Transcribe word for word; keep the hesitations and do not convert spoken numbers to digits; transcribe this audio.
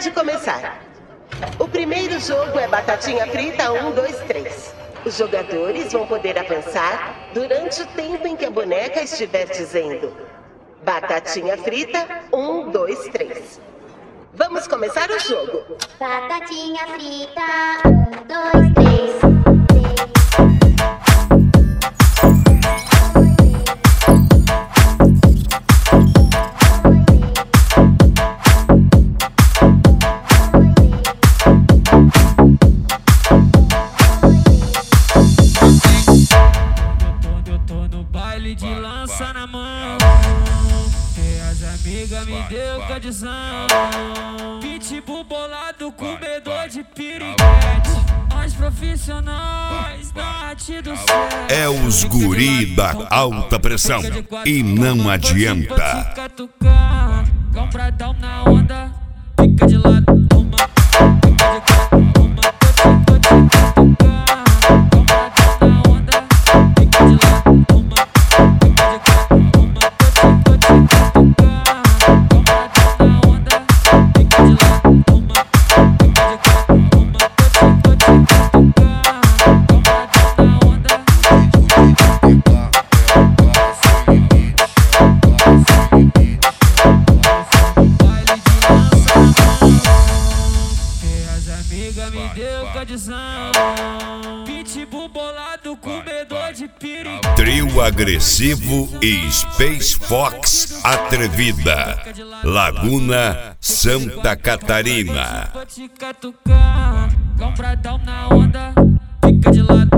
Pode começar. O primeiro jogo é batatinha frita um, dois, três. Os jogadores vão poder avançar durante o tempo em que a boneca estiver dizendo batatinha frita um, dois, três. Vamos começar o jogo. Batatinha frita um, dois, três. De lança na mão, e as amigas me deu condição. Pitbull bolado, comedor de piriguete. Os profissionais da arte do céu. É os guri da alta pressão e não adianta. Compradão na onda, fica de lado. Me deu condição. Pitbull bolado, comedor de perigo. Trio agressivo e Space Fox atrevida. Laguna, Santa Catarina. Compradão na onda, fica de lado.